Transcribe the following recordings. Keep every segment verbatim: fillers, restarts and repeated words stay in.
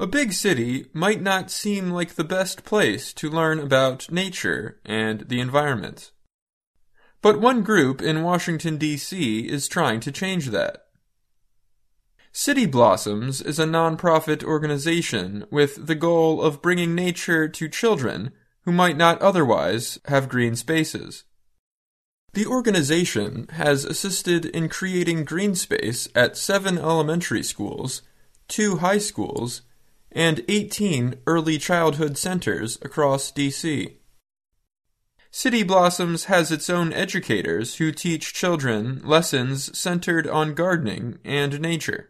A big city might not seem like the best place to learn about nature and the environment. But one group in Washington, D C is trying to change that. City Blossoms is a nonprofit organization with the goal of bringing nature to children who might not otherwise have green spaces. The organization has assisted in creating green space at seven elementary schools, two high schools, and eighteen early childhood centers across D C. City Blossoms has its own educators who teach children lessons centered on gardening and nature.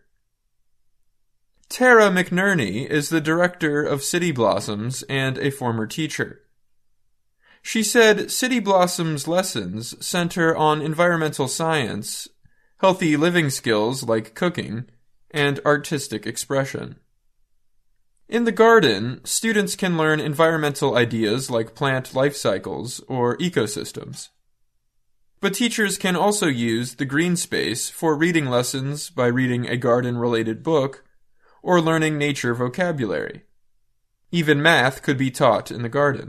Tara McNerney is the director of City Blossoms and a former teacher. She said City Blossoms lessons center on environmental science, healthy living skills like cooking, and artistic expression. In the garden, students can learn environmental ideas like plant life cycles or ecosystems. But teachers can also use the green space for reading lessons by reading a garden-related book or learning nature vocabulary. Even math could be taught in the garden.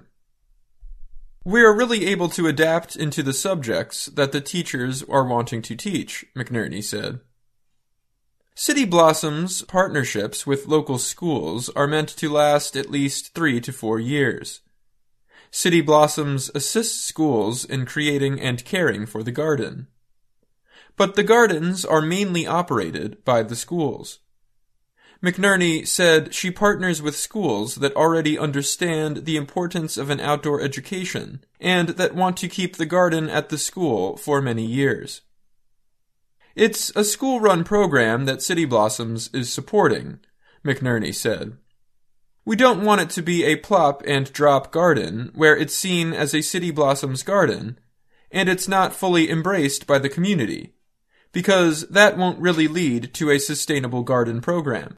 We are really able to adapt into the subjects that the teachers are wanting to teach, McNerney said. City Blossoms partnerships with local schools are meant to last at least three to four years. City Blossoms assists schools in creating and caring for the garden. But the gardens are mainly operated by the schools. McNerney said she partners with schools that already understand the importance of an outdoor education and that want to keep the garden at the school for many years. It's a school-run program that City Blossoms is supporting, McNerney said. We don't want it to be a plop-and-drop garden where it's seen as a City Blossoms garden, and it's not fully embraced by the community, because that won't really lead to a sustainable garden program.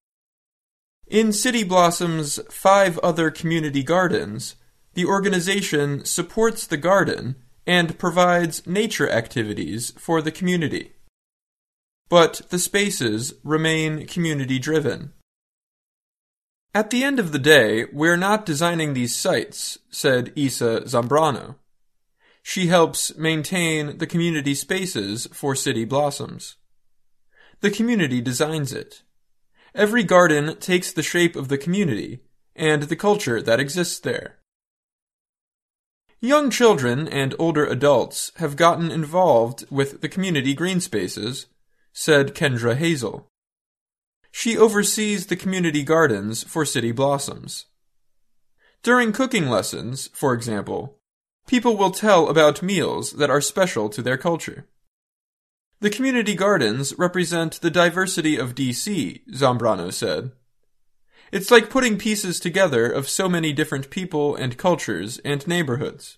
In City Blossoms' five other community gardens, the organization supports the garden and provides nature activities for the community. But the spaces remain community-driven. At the end of the day, we're not designing these sites, said Isa Zambrano. She helps maintain the community spaces for City Blossoms. The community designs it. Every garden takes the shape of the community and the culture that exists there. Young children and older adults have gotten involved with the community green spaces, said Kendra Hazel. She oversees the community gardens for City Blossoms. During cooking lessons, for example, people will tell about meals that are special to their culture. The community gardens represent the diversity of D C, Zambrano said. It's like putting pieces together of so many different people and cultures and neighborhoods.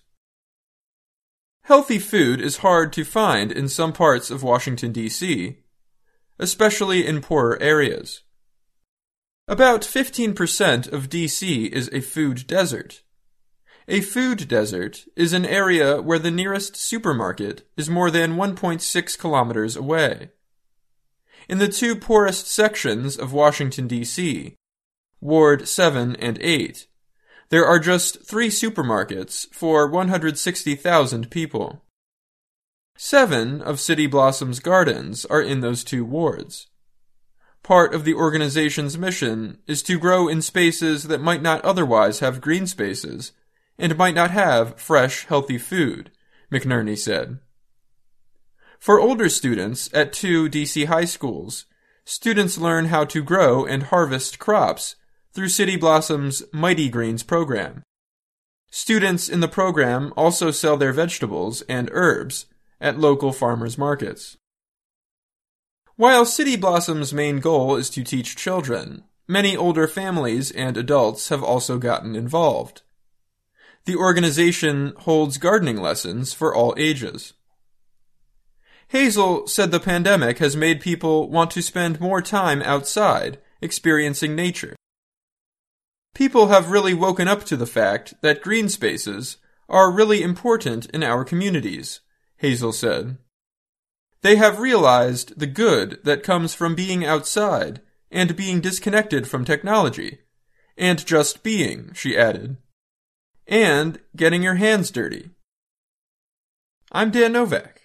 Healthy food is hard to find in some parts of Washington, D C, especially in poorer areas. About fifteen percent of D C is a food desert. A food desert is an area where the nearest supermarket is more than one point six kilometers away. In the two poorest sections of Washington, D C, Ward seven and eight, there are just three supermarkets for one hundred sixty thousand people. Seven of City Blossoms gardens are in those two wards. Part of the organization's mission is to grow in spaces that might not otherwise have green spaces and might not have fresh, healthy food, McNerney said. For older students at two D C high schools, students learn how to grow and harvest crops through City Blossoms' Mighty Greens program. Students in the program also sell their vegetables and herbs at local farmers markets. While City Blossoms' main goal is to teach children, many older families and adults have also gotten involved. The organization holds gardening lessons for all ages. Hazel said the pandemic has made people want to spend more time outside, experiencing nature. People have really woken up to the fact that green spaces are really important in our communities, Hazel said. They have realized the good that comes from being outside and being disconnected from technology. And just being, she added. And getting your hands dirty. I'm Dan Novak.